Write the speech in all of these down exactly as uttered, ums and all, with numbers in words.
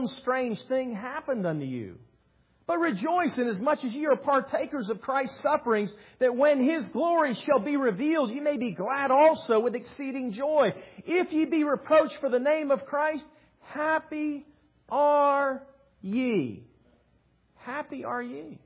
some strange thing happened unto you. But rejoice inasmuch as ye are partakers of Christ's sufferings, that when His glory shall be revealed, ye may be glad also with exceeding joy. If ye be reproached for the name of Christ, happy are ye. Happy are ye.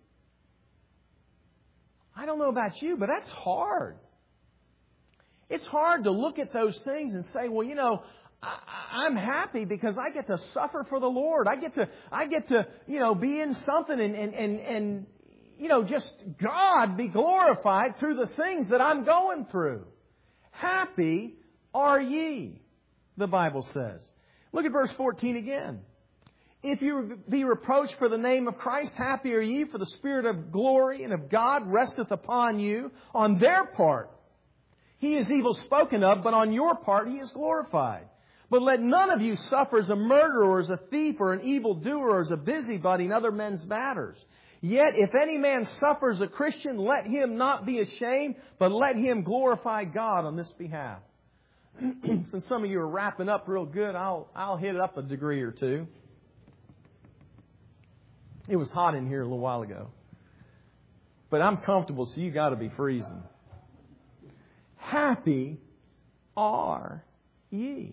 I don't know about you, but that's hard. It's hard to look at those things and say, well, you know, I, I'm happy because I get to suffer for the Lord. I get to, I get to, you know, be in something and, and, and, and, you know, just God be glorified through the things that I'm going through. Happy are ye, the Bible says. Look at verse fourteen again. If you be reproached for the name of Christ, happy are ye, for the Spirit of glory and of God resteth upon you. On their part, He is evil spoken of, but on your part He is glorified. But let none of you suffer as a murderer or as a thief or an evildoer or as a busybody in other men's matters. Yet if any man suffer as a Christian, let him not be ashamed, but let him glorify God on this behalf. Since some of you are wrapping up real good, I'll, I'll hit it up a degree or two. It was hot in here a little while ago. But I'm comfortable, so you got to be freezing. Happy are ye.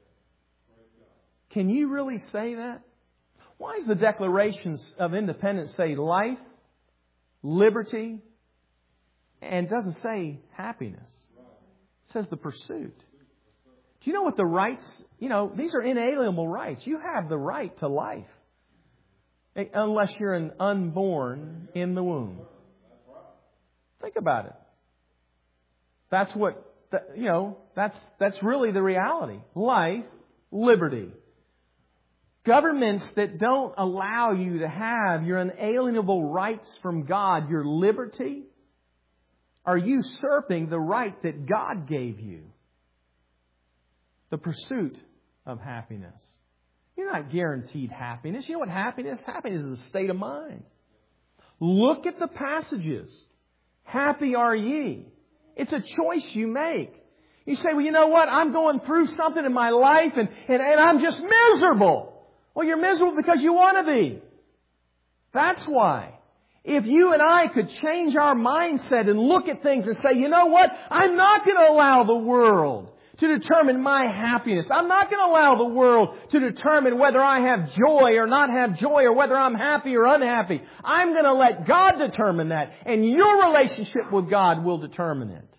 Can you really say that? Why does the Declaration of Independence say life, liberty, and it doesn't say happiness? It says the pursuit. Do you know what the rights, you know, these are inalienable rights. You have the right to life. Unless you're an unborn in the womb. Think about it. That's what, you know, that's, that's really the reality. Life, liberty. Governments that don't allow you to have your unalienable rights from God, your liberty, are usurping the right that God gave you. The pursuit of happiness. You're not guaranteed happiness. You know what happiness is? Happiness is a state of mind. Look at the passages. Happy are ye. It's a choice you make. You say, well, you know what? I'm going through something in my life and, and, and I'm just miserable. Well, you're miserable because you want to be. That's why. If you and I could change our mindset and look at things and say, you know what? I'm not going to allow the world to determine my happiness. I'm not going to allow the world to determine whether I have joy or not have joy or whether I'm happy or unhappy. I'm going to let God determine that. And your relationship with God will determine it.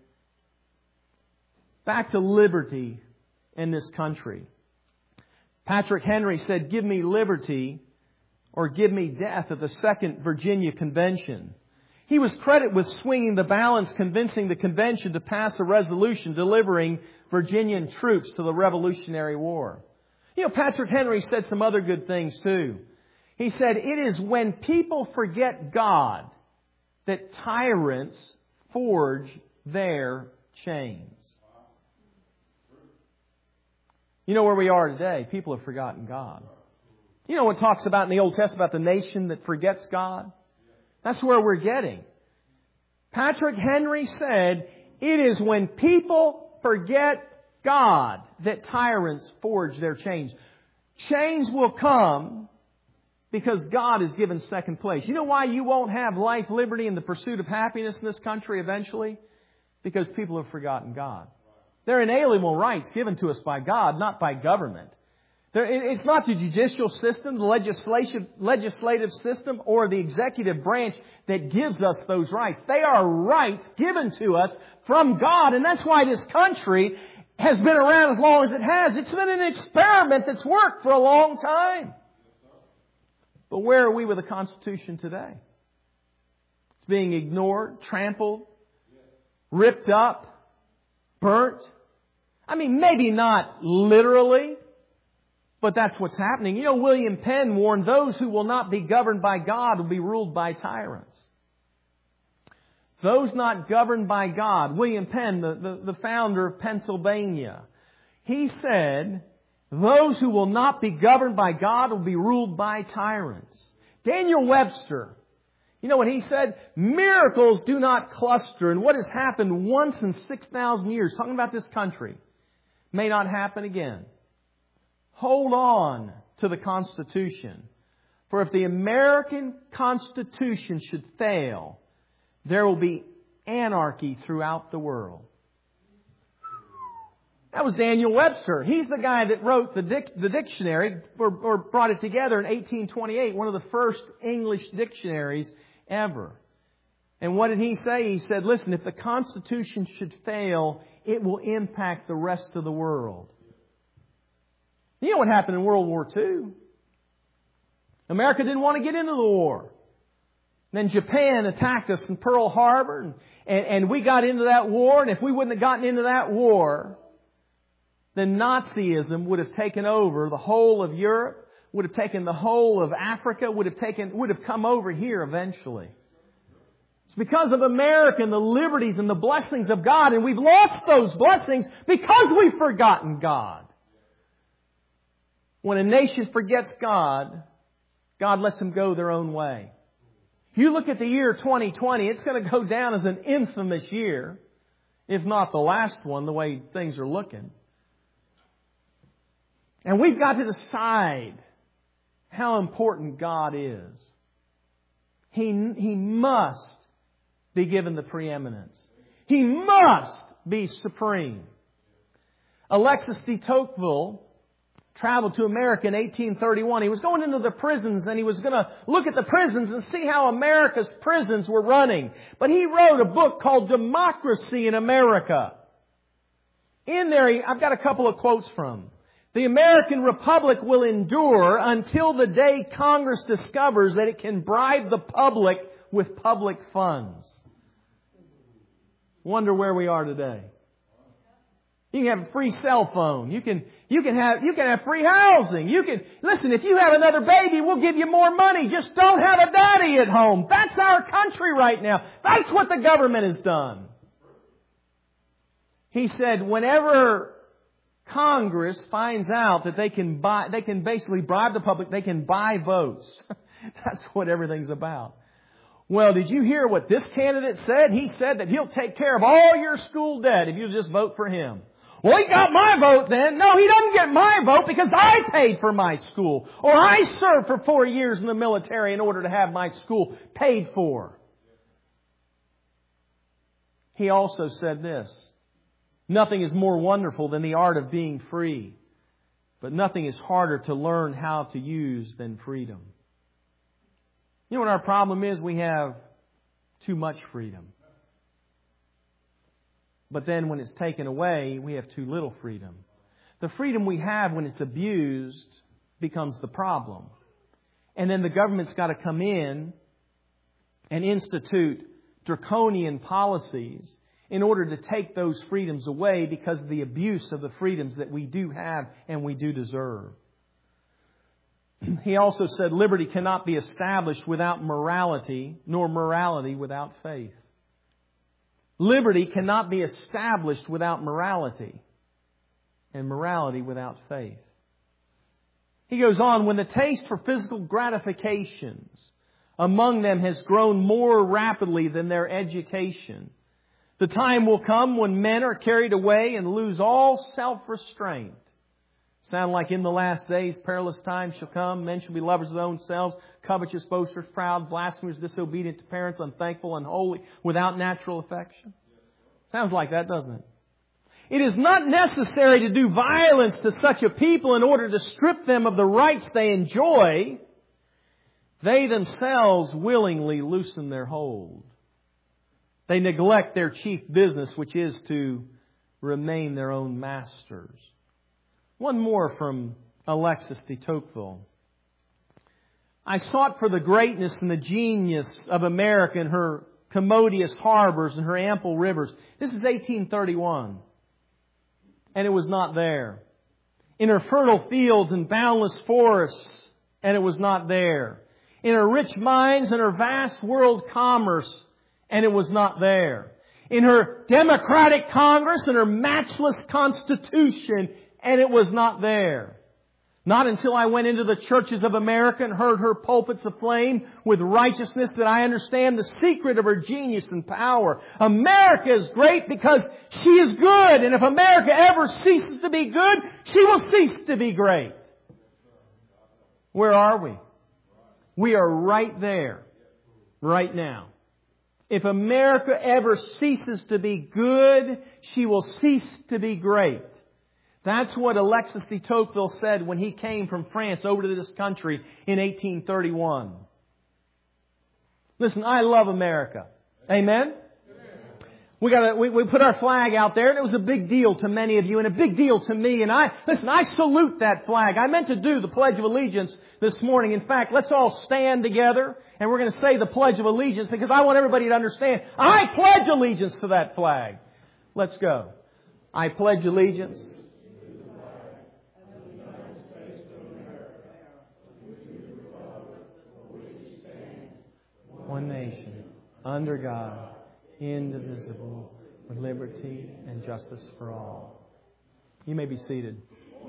Back to liberty in this country. Patrick Henry said, give me liberty or give me death at the Second Virginia Convention. He was credited with swinging the balance, convincing the convention to pass a resolution delivering Virginian troops to the Revolutionary War. You know, Patrick Henry said some other good things too. He said, it is when people forget God that tyrants forge their chains. You know where we are today? People have forgotten God. You know what it talks about in the Old Testament about the nation that forgets God? That's where we're getting. Patrick Henry said, it is when people forget God that tyrants forge their chains. Chains will come because God is given second place. You know why you won't have life, liberty, and the pursuit of happiness in this country eventually? Because people have forgotten God. They're inalienable rights given to us by God, not by government. It's not the judicial system, the legislation, legislative system, or the executive branch that gives us those rights. They are rights given to us from God. And that's why this country has been around as long as it has. It's been an experiment that's worked for a long time. But where are we with the Constitution today? It's being ignored, trampled, ripped up, burnt. I mean, maybe not literally, but that's what's happening. You know, William Penn warned those who will not be governed by God will be ruled by tyrants. Those not governed by God. William Penn, the, the, the founder of Pennsylvania, he said, those who will not be governed by God will be ruled by tyrants. Daniel Webster, you know what he said? Miracles do not cluster. And what has happened once in six thousand years, talking about this country, may not happen again. Hold on to the Constitution. For if the American Constitution should fail, there will be anarchy throughout the world. That was Daniel Webster. He's the guy that wrote the, dic- the dictionary, or, or brought it together in eighteen twenty-eight, one of the first English dictionaries ever. And what did he say? He said, listen, if the Constitution should fail, it will impact the rest of the world. You know what happened in World War Two? America didn't want to get into the war. Then Japan attacked us in Pearl Harbor, and, and, and we got into that war, and if we wouldn't have gotten into that war, then Nazism would have taken over the whole of Europe, would have taken the whole of Africa, would have taken, would have come over here eventually. It's because of America and the liberties and the blessings of God, and we've lost those blessings because we've forgotten God. When a nation forgets God, God lets them go their own way. If you look at the year twenty twenty, it's going to go down as an infamous year, if not the last one, the way things are looking. And we've got to decide how important God is. He, he must be given the preeminence. He must be supreme. Alexis de Tocqueville traveled to America in eighteen thirty-one. He was going into the prisons and he was going to look at the prisons and see how America's prisons were running. But he wrote a book called Democracy in America. In there, I've got a couple of quotes from. The American Republic will endure until the day Congress discovers that it can bribe the public with public funds. Wonder where we are today. You can have a free cell phone. You can, you can have, you can have free housing. You can, listen, if you have another baby, we'll give you more money. Just don't have a daddy at home. That's our country right now. That's what the government has done. He said, whenever Congress finds out that they can buy, they can basically bribe the public, they can buy votes. That's what everything's about. Well, did you hear what this candidate said? He said that he'll take care of all your school debt if you just vote for him. Well, he got my vote then. No, he doesn't get my vote because I paid for my school. Or I served for four years in the military in order to have my school paid for. He also said this. Nothing is more wonderful than the art of being free. But nothing is harder to learn how to use than freedom. You know what our problem is? We have too much freedom. But then when it's taken away, we have too little freedom. The freedom we have when it's abused becomes the problem. And then the government's got to come in and institute draconian policies in order to take those freedoms away because of the abuse of the freedoms that we do have and we do deserve. He also said liberty cannot be established without morality, nor morality without faith. Liberty cannot be established without morality, and morality without faith. He goes on, when the taste for physical gratifications among them has grown more rapidly than their education, the time will come when men are carried away and lose all self-restraint. Sound like in the last days, perilous times shall come. Men shall be lovers of their own selves, covetous, boasters, proud, blasphemers, disobedient to parents, unthankful, unholy, without natural affection. Sounds like that, doesn't it? It is not necessary to do violence to such a people in order to strip them of the rights they enjoy. They themselves willingly loosen their hold. They neglect their chief business, which is to remain their own masters. One more from Alexis de Tocqueville. I sought for the greatness and the genius of America in her commodious harbors and her ample rivers. This is eighteen thirty-one. And it was not there. In her fertile fields and boundless forests, and it was not there. In her rich mines and her vast world commerce, and it was not there. In her democratic Congress and her matchless Constitution, and it was not there. Not until I went into the churches of America and heard her pulpits aflame with righteousness that I understand the secret of her genius and power. America is great because she is good. And if America ever ceases to be good, she will cease to be great. Where are we? We are right there, right now. If America ever ceases to be good, she will cease to be great. That's what Alexis de Tocqueville said when he came from France over to this country in eighteen thirty-one. Listen, I love America. Amen? We got we, we put our flag out there, and it was a big deal to many of you, and a big deal to me. And I listen, I salute that flag. I meant to do the Pledge of Allegiance this morning. In fact, let's all stand together, and we're going to say the Pledge of Allegiance because I want everybody to understand. I pledge allegiance to that flag. Let's go. I pledge allegiance. One nation, under God, indivisible, with liberty and justice for all. You may be seated.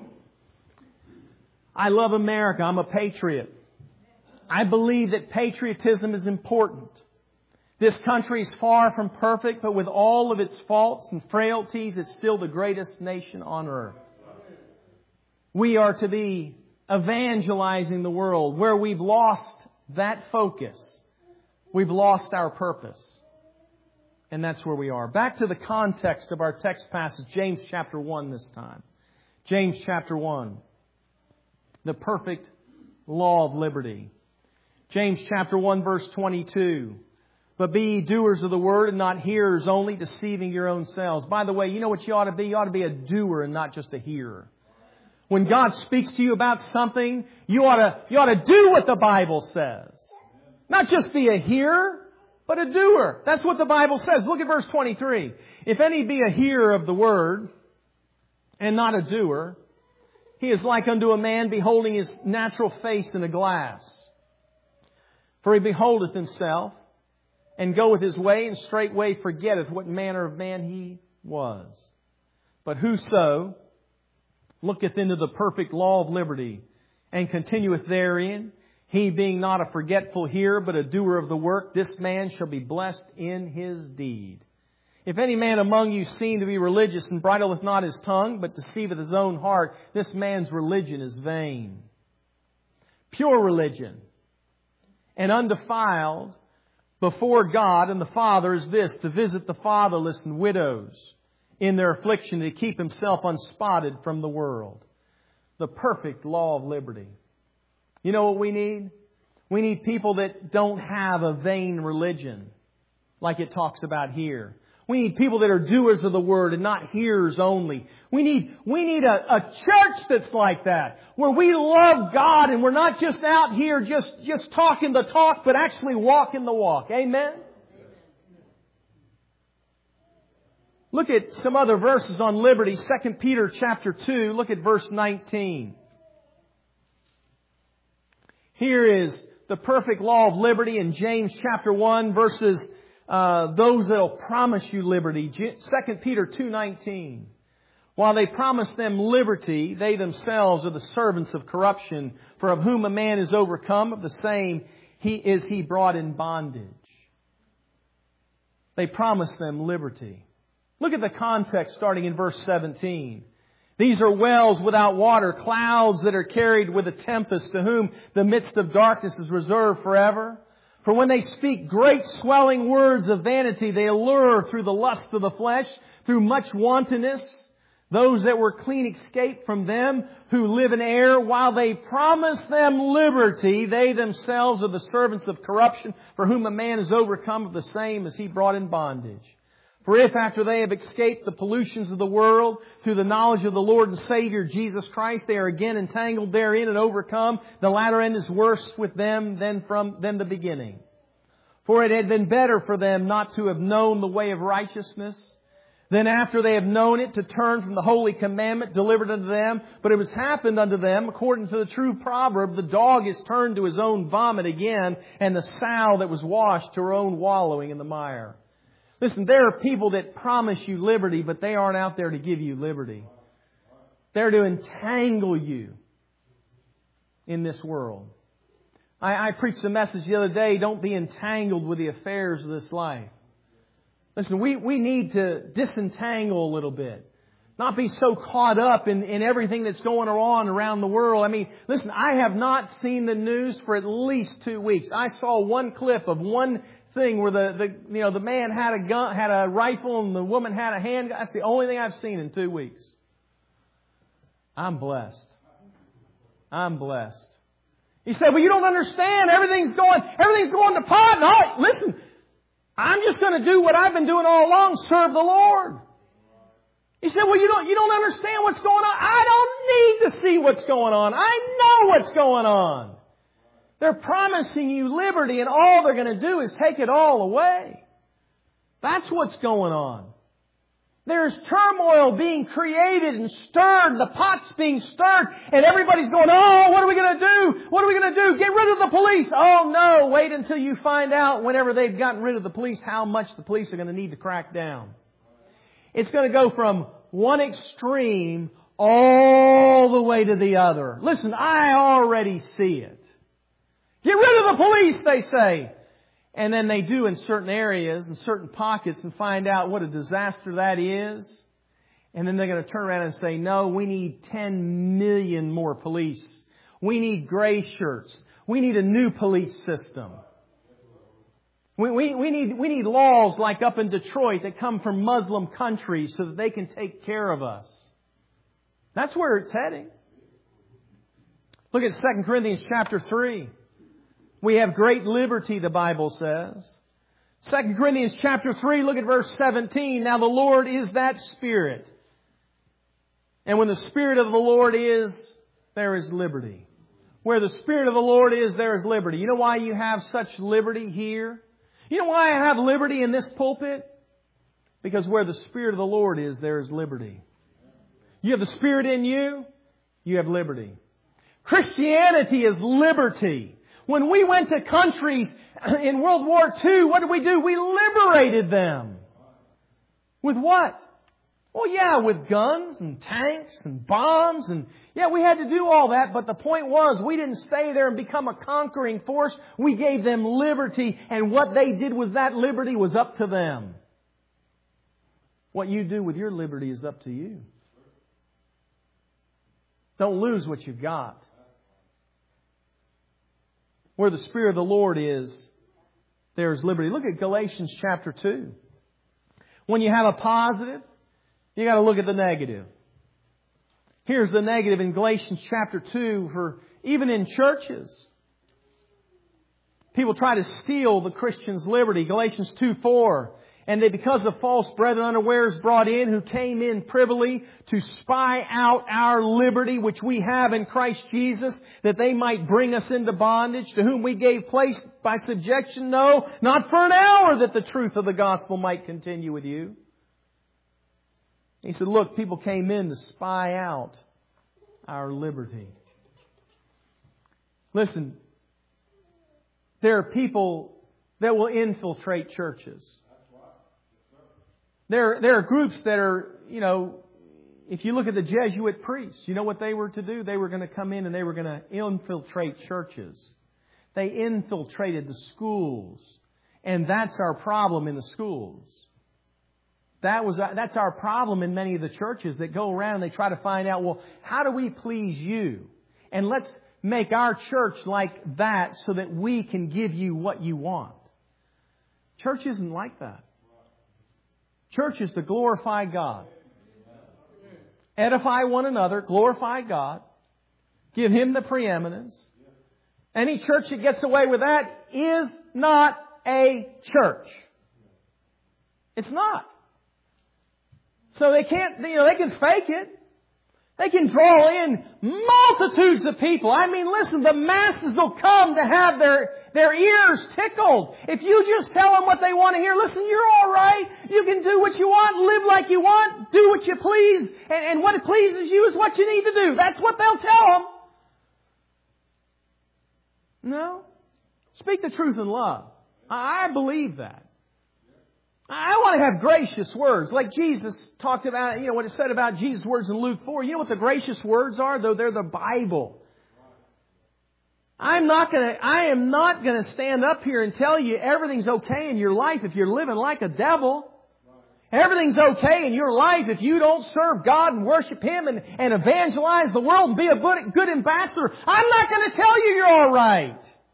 I love America. I'm a patriot. I believe that patriotism is important. This country is far from perfect, but with all of its faults and frailties, it's still the greatest nation on earth. We are to be evangelizing the world. Where we've lost that focus, we've lost our purpose. And that's where we are. Back to the context of our text passage, James chapter one this time. James chapter one. The perfect law of liberty. James chapter one verse twenty-two. But be ye doers of the word and not hearers only, deceiving your own selves. By the way, you know what you ought to be? You ought to be a doer and not just a hearer. When God speaks to you about something, you ought to, you ought to do what the Bible says. Not just be a hearer, but a doer. That's what the Bible says. Look at verse twenty-three. If any be a hearer of the word and not a doer, he is like unto a man beholding his natural face in a glass. For he beholdeth himself and goeth his way, and straightway forgetteth what manner of man he was. But whoso looketh into the perfect law of liberty and continueth therein, he being not a forgetful hearer, but a doer of the work, this man shall be blessed in his deed. If any man among you seem to be religious and bridleth not his tongue, but deceiveth his own heart, this man's religion is vain. Pure religion and undefiled before God and the Father is this, to visit the fatherless and widows in their affliction, to keep himself unspotted from the world. The perfect law of liberty. You know what we need? We need people that don't have a vain religion, like it talks about here. We need people that are doers of the word and not hearers only. We need, we need a, a church that's like that, where we love God and we're not just out here just, just talking the talk, but actually walking the walk. Amen? Look at some other verses on liberty. Second Peter chapter two, look at verse nineteen. Here is the perfect law of liberty in James chapter one versus uh, those that will promise you liberty. Second Peter two nineteen. While they promise them liberty, they themselves are the servants of corruption. For of whom a man is overcome, of the same he is he brought in bondage. They promise them liberty. Look at the context starting in verse seventeen. These are wells without water, clouds that are carried with a tempest, to whom the midst of darkness is reserved forever. For when they speak great swelling words of vanity, they allure through the lust of the flesh, through much wantonness, those that were clean escape from them who live in error. While they promise them liberty, they themselves are the servants of corruption, for whom a man is overcome, of the same as he brought in bondage. For if after they have escaped the pollutions of the world through the knowledge of the Lord and Savior Jesus Christ, they are again entangled therein and overcome, the latter end is worse with them than from than the beginning. For it had been better for them not to have known the way of righteousness, than after they have known it to turn from the holy commandment delivered unto them. But it was happened unto them, according to the true proverb, the dog is turned to his own vomit again, and the sow that was washed to her own wallowing in the mire. Listen, there are people that promise you liberty, but they aren't out there to give you liberty. They're to entangle you in this world. I, I preached a message the other day, don't be entangled with the affairs of this life. Listen, we, we need to disentangle a little bit. Not be so caught up in, in everything that's going on around the world. I mean, listen, I have not seen the news for at least two weeks. I saw one clip of one thing where the, the you know the man had a gun, had a rifle, and the woman had a handgun. That's the only thing I've seen in two weeks. I'm blessed. I'm blessed. He said, "Well, you don't understand. Everything's going, everything's going to pot." No, listen. I'm just going to do what I've been doing all along: serve the Lord. He said, "Well, you don't, you don't understand what's going on." I don't need to see what's going on. I know what's going on. They're promising you liberty, and all they're going to do is take it all away. That's what's going on. There's turmoil being created and stirred. The pot's being stirred, and everybody's going, "Oh, what are we going to do? What are we going to do? Get rid of the police." Oh, no. Wait until you find out, whenever they've gotten rid of the police, how much the police are going to need to crack down. It's going to go from one extreme all the way to the other. Listen, I already see it. Get rid of the police, they say. And then they do in certain areas, in certain pockets, and find out what a disaster that is. And then they're going to turn around and say, "No, we need ten million more police. We need gray shirts. We need a new police system. We, we, we need, we need laws like up in Detroit that come from Muslim countries so that they can take care of us." That's where it's heading. Look at Second Corinthians chapter three. We have great liberty, the Bible says. Second Corinthians chapter three, look at verse seventeen. "Now the Lord is that Spirit. And when the Spirit of the Lord is, there is liberty." Where the Spirit of the Lord is, there is liberty. You know why you have such liberty here? You know why I have liberty in this pulpit? Because where the Spirit of the Lord is, there is liberty. You have the Spirit in you, you have liberty. Christianity is liberty. When we went to countries in World War Two, what did we do? We liberated them. With what? Well, yeah, with guns and tanks and bombs, and yeah, we had to do all that, but the point was we didn't stay there and become a conquering force. We gave them liberty, and what they did with that liberty was up to them. What you do with your liberty is up to you. Don't lose what you've got. Where the Spirit of the Lord is, there is liberty. Look at Galatians chapter two. When you have a positive, you got to look at the negative. Here's the negative in Galatians chapter two for even in churches. People try to steal the Christian's liberty. Galatians two four. "And they, because of false brethren unawares brought in, who came in privily to spy out our liberty, which we have in Christ Jesus, that they might bring us into bondage, to whom we gave place by subjection, no, not for an hour, that the truth of the gospel might continue with you." He said, look, people came in to spy out our liberty. Listen, there are people that will infiltrate churches. There, there are groups that are, you know, if you look at the Jesuit priests, you know what they were to do? They were going to come in and they were going to infiltrate churches. They infiltrated the schools. And that's our problem in the schools. That was, that's our problem in many of the churches that go around and they try to find out, well, how do we please you? And let's make our church like that so that we can give you what you want. Church isn't like that. Church is to glorify God. Edify one another, glorify God, give Him the preeminence. Any church that gets away with that is not a church. It's not. So they can't, you know, they can fake it. They can draw in multitudes of people. I mean, listen, the masses will come to have their, their ears tickled. If you just tell them what they want to hear, listen, you're all right. You can do what you want, live like you want, do what you please. And, and what pleases you is what you need to do. That's what they'll tell them. No. Speak the truth in love. I believe that. I want to have gracious words. Like Jesus talked about, you know, what it said about Jesus' words in Luke four. You know what the gracious words are? Though they're the Bible. I'm not going to, I am not going to stand up here and tell you everything's okay in your life if you're living like a devil. Everything's okay in your life if you don't serve God and worship Him and, and evangelize the world and be a good, good ambassador. I'm not going to tell you you're all right.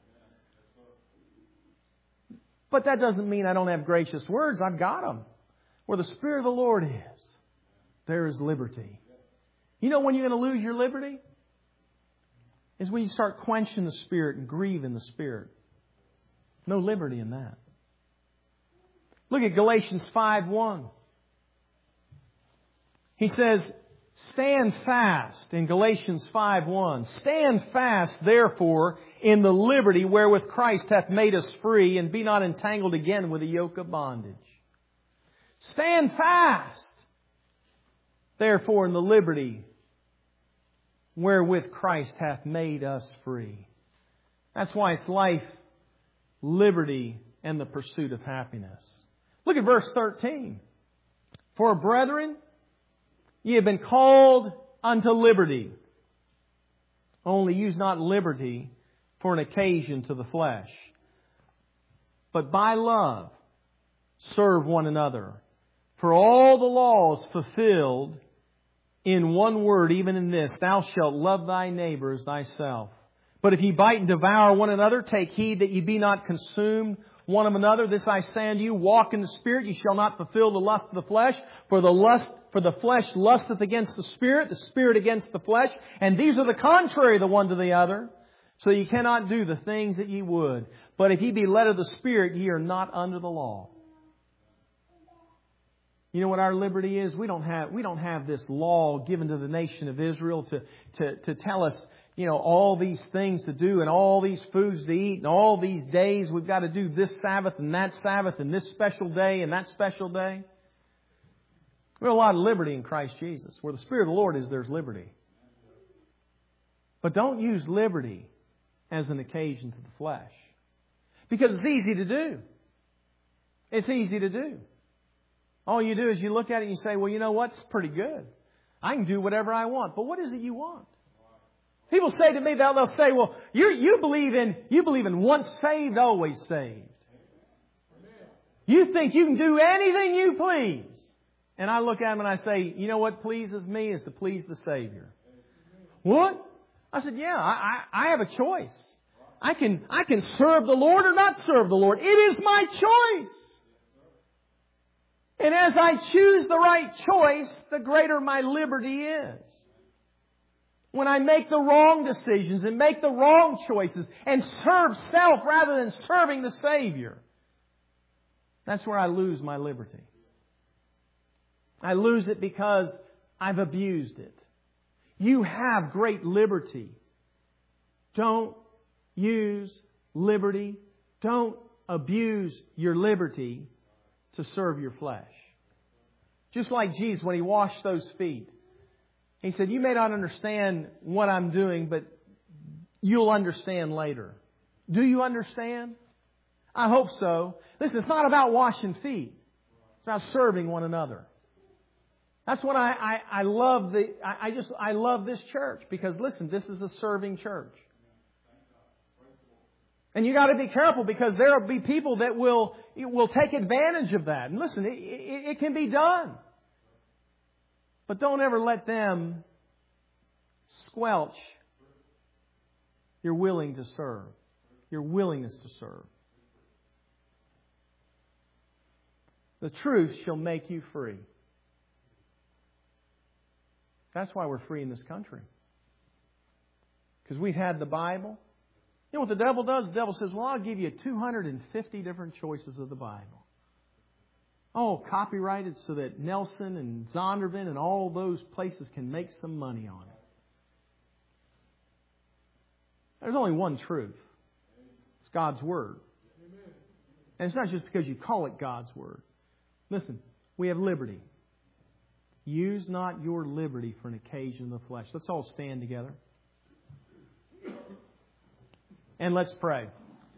But that doesn't mean I don't have gracious words. I've got them. Where the Spirit of the Lord is, there is liberty. You know when you're going to lose your liberty? Is when you start quenching the Spirit and grieving the Spirit. No liberty in that. Look at Galatians five one. He says, stand fast in Galatians five one. Stand fast, therefore, in the liberty wherewith Christ hath made us free, and be not entangled again with the yoke of bondage. Stand fast, therefore, in the liberty wherewith Christ hath made us free. That's why it's life, liberty, and the pursuit of happiness. Look at verse thirteen. For brethren, ye have been called unto liberty. Only use not liberty for an occasion to the flesh, but by love serve one another. For all the law is fulfilled in one word, even in this, thou shalt love thy neighbor as thyself. But if ye bite and devour one another, take heed that ye be not consumed one of another. This I say unto you, walk in the Spirit, ye shall not fulfill the lust of the flesh. For the lust, for the flesh lusteth against the Spirit, the Spirit against the flesh. And these are the contrary the one to the other. So ye cannot do the things that ye would. But if ye be led of the Spirit, ye are not under the law. You know what our liberty is? We don't have, we don't have this law given to the nation of Israel to, to, to tell us, you know, all these things to do and all these foods to eat and all these days we've got to do this Sabbath and that Sabbath and this special day and that special day. We have a lot of liberty in Christ Jesus. Where the Spirit of the Lord is, there's liberty. But don't use liberty as an occasion to the flesh. Because it's easy to do. It's easy to do. All you do is you look at it and you say, well, you know what? It's pretty good. I can do whatever I want. But what is it you want? People say to me, they'll, they'll say, well, you you believe in you believe in once saved, always saved. You think you can do anything you please. And I look at them and I say, you know what pleases me is to please the Savior. What? I said, yeah, I, I, I have a choice. I can I can serve the Lord or not serve the Lord. It is my choice. And as I choose the right choice, the greater my liberty is. When I make the wrong decisions and make the wrong choices and serve self rather than serving the Savior, that's where I lose my liberty. I lose it because I've abused it. You have great liberty. Don't use liberty. Don't abuse your liberty to serve your flesh. Just like Jesus when He washed those feet. He said, you may not understand what I'm doing, but you'll understand later. Do you understand? I hope so. Listen, it's not about washing feet. It's about serving one another. That's what I, I, I love. The I, I just I love this church because listen, this is a serving church. And you got to be careful because there will be people that will will take advantage of that. And listen, it, it, it can be done. But don't ever let them squelch your willing to serve, your willingness to serve. The truth shall make you free. That's why we're free in this country. Because we've had the Bible. You know what the devil does? The devil says, well, I'll give you two hundred fifty different choices of the Bible. Oh, copyrighted so that Nelson and Zondervan and all those places can make some money on it. There's only one truth. It's God's Word. And it's not just because you call it God's Word. Listen, we have liberty. Use not your liberty for an occasion of the flesh. Let's all stand together. And let's pray.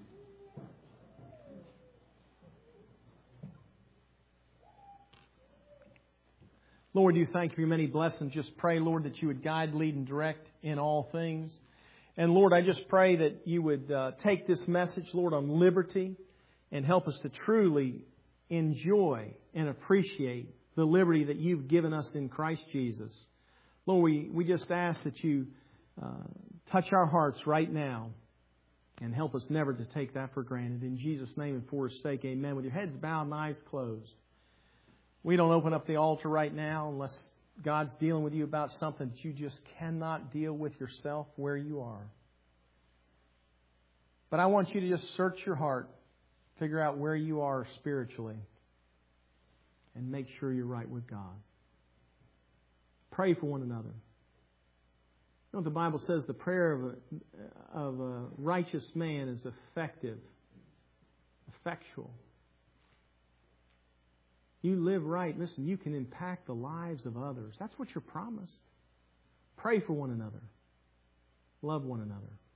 Lord, you thank you for your many blessings. Just pray, Lord, that you would guide, lead, and direct in all things. And Lord, I just pray that you would uh, take this message, Lord, on liberty and help us to truly enjoy and appreciate the liberty that You've given us in Christ Jesus. Lord, we, we just ask that You uh, touch our hearts right now and help us never to take that for granted. In Jesus' name and for His sake, amen. With your heads bowed and eyes closed. We don't open up the altar right now unless God's dealing with you about something that you just cannot deal with yourself where you are. But I want you to just search your heart, figure out where you are spiritually, and make sure you're right with God. Pray for one another. You know what the Bible says? The prayer of a, of a righteous man is effective, effectual. You live right. Listen, you can impact the lives of others. That's what you're promised. Pray for one another. Love one another.